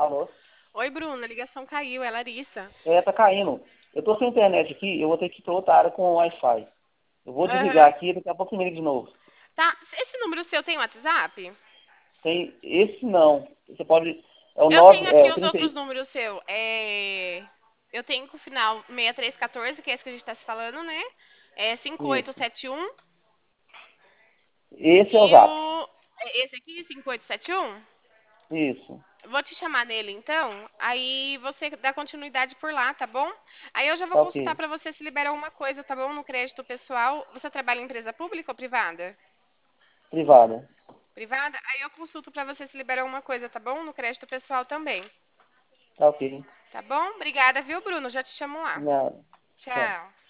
Alô? Oi, Bruno, a ligação caiu, é Larissa. Tá caindo. Eu tô sem internet aqui, eu vou ter que ir pra outra área com o Wi-Fi. Eu vou desligar Aham. aqui e daqui a pouco eu me ligo de novo. Tá, esse número seu tem WhatsApp? Tem esse não. Você pode. É o Eu 9, tenho é aqui o os 30. outros números seu. Eu tenho com o final 6314, que é esse que a gente tá se falando, né? É Isso. 5871. Esse é o E Zap. esse aqui, 5871. Isso. Vou te chamar nele então, aí você dá continuidade por lá, tá bom? Aí eu já vou Tá consultar ok. pra você se libera alguma coisa, tá bom? No crédito pessoal. Você trabalha em empresa pública ou privada? Privada. Privada? Aí eu consulto pra você se libera alguma coisa, tá bom? No crédito pessoal também. Tá ok. Tá bom? Obrigada, viu, Bruno? Já te chamo lá. Nada. Tchau. Tchau.